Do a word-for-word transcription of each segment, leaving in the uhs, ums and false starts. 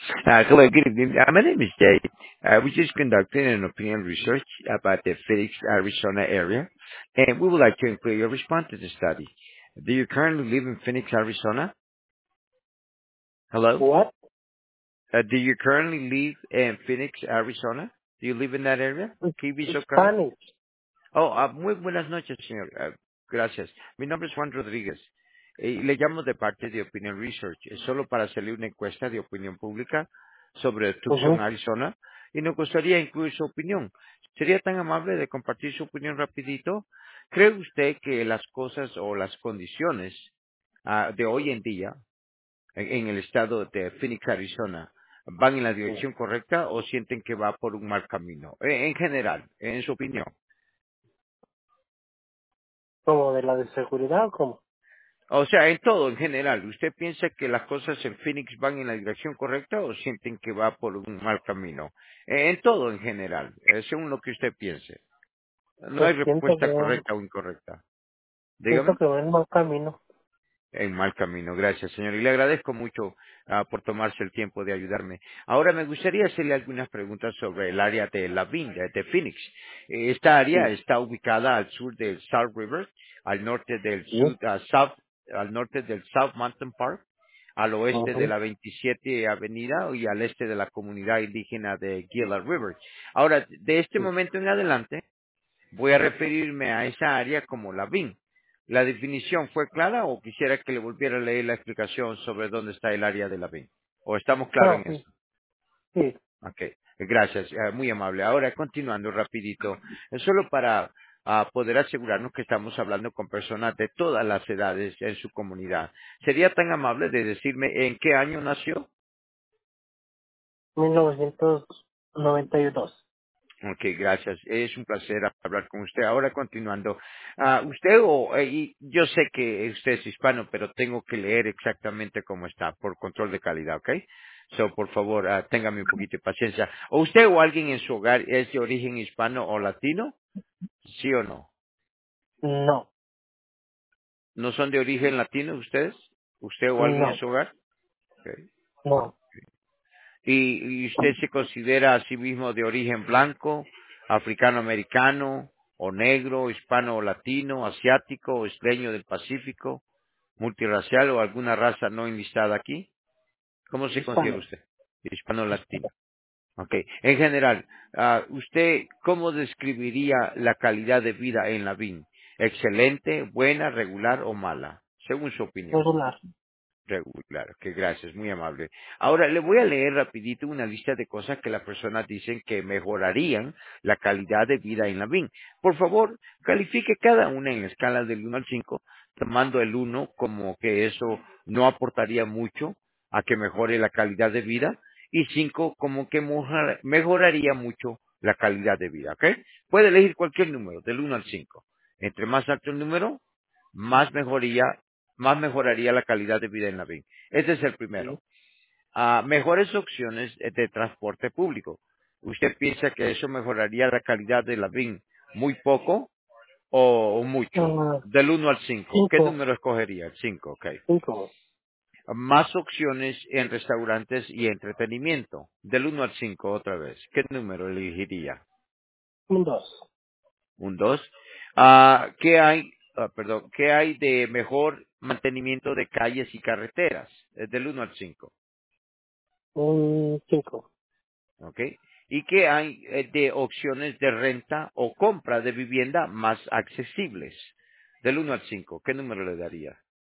Uh, hello, good evening. Uh, my name is Jay. Uh, we just conducted an opinion research about the Phoenix, Arizona area, and we would like to include your response to the study. Do you currently live in Phoenix, Arizona? Hello? What? Uh, do you currently live in Phoenix, Arizona? Do you live in that area? Can you be so kind? Spanish. Oh, ah, muy buenas noches, señor. Ah, gracias. Mi nombre es Juan Rodríguez. Eh, y le llamo de parte de Opinion Research. Es solo para hacerle una encuesta de opinión pública sobre Tucson, Ujú. Arizona. Y nos gustaría incluir su opinión. ¿Sería tan amable de compartir su opinión rapidito? ¿Cree usted que las cosas o las condiciones ah, de hoy en día en, en el estado de Phoenix, Arizona, van en la dirección correcta o sienten que va por un mal camino? Eh, en general, en su opinión. ¿Como de la de seguridad o cómo? O sea, en todo, en general, ¿usted piensa que las cosas en Phoenix van en la dirección correcta o sienten que va por un mal camino? Eh, en todo, en general, eh, según lo que usted piense. No Pues hay siento respuesta que, correcta o incorrecta. siento Dígame. que va en mal camino. En mal camino, gracias, señor. Y le agradezco mucho ah, por tomarse el tiempo de ayudarme. Ahora me gustaría hacerle algunas preguntas sobre el área de La Vinda, de Phoenix. Eh, Esta área Sí. está ubicada al sur del South River, al norte del Sí. Sud, ah, South, al norte del South Mountain Park, al oeste de Ujú. la veintisiete Avenida y al este de la comunidad indígena de Gila River. Ahora, de este Sí. momento en adelante, voy a referirme a esa área como la V I N. ¿La definición fue clara o quisiera que le volviera a leer la explicación sobre dónde está el área de la V I N? ¿O estamos claros No, en sí. eso? Sí. Ok, gracias, eh, muy amable. Ahora, continuando rapidito, es solo para ah, poder asegurarnos que estamos hablando con personas de todas las edades en su comunidad. ¿Sería tan amable de decirme en qué año nació? mil novecientos noventa y dos. Ok, gracias. Es un placer hablar con usted. Ahora continuando, ah, usted o eh, y yo sé que usted es hispano, pero tengo que leer exactamente cómo está por control de calidad, ¿ok? So, por favor, ah, téngame un poquito de paciencia. ¿O usted o alguien en su hogar es de origen hispano o latino? ¿Sí o no? No. ¿No son de origen latino ustedes? ¿Usted o alguien en No. su hogar? Ok. No. ¿Y, y usted se considera a sí mismo de origen blanco, africano-americano, o negro, hispano o latino, asiático o isleño del Pacífico, multirracial o alguna raza no enlistada aquí? ¿Cómo se considera Hispano. usted? Hispano-latino. Ok. En general, ah, ¿usted cómo describiría la calidad de vida en la V I N? ¿Excelente, buena, regular o mala? Según su opinión. Regular. Regular, que gracias, muy amable. Ahora le voy a leer rapidito una lista de cosas que las personas dicen que mejorarían la calidad de vida en la V I N. Por favor, califique cada una en escala del uno al cinco, tomando el uno como que eso no aportaría mucho a que mejore la calidad de vida y cinco como que mojara- mejoraría mucho la calidad de vida, ¿ok? Puede elegir cualquier número, del uno al cinco. Entre más alto el número, más mejoría más mejoraría la calidad de vida en la V I N. Ese es el Sí. primero. Ah, mejores opciones eh, de transporte público. ¿Usted piensa que eso mejoraría la calidad de la V I N muy poco o, o mucho? Ah, Del uno al cinco. ¿Qué cinco. número escogería? El cinco, ok. Cinco. Más opciones en restaurantes y entretenimiento. Del uno al cinco otra vez. ¿Qué número elegiría? Un dos. Un dos. Ah, ¿qué hay, ah, perdón, qué hay de mejor mantenimiento de calles y carreteras? Eh, Del uno al cinco. Un cinco. ¿Ok? ¿Y qué hay eh, de opciones de renta o compra de vivienda más accesibles? Del uno al cinco, ¿qué número le daría?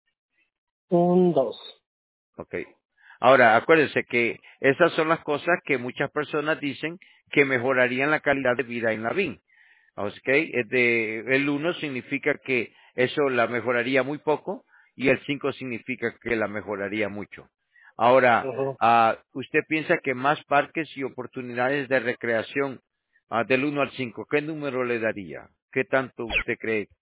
Un dos. ¿Ok? Ahora, acuérdense que esas son las cosas que muchas personas dicen que mejorarían la calidad de vida en la V I N. ¿Ok? Eh, de- el uno significa que eso la mejoraría muy poco y el cinco significa que la mejoraría mucho. Ahora, Ujú. ah, ¿usted piensa que más parques y oportunidades de recreación ah, del uno al cinco, qué número le daría? ¿Qué tanto usted cree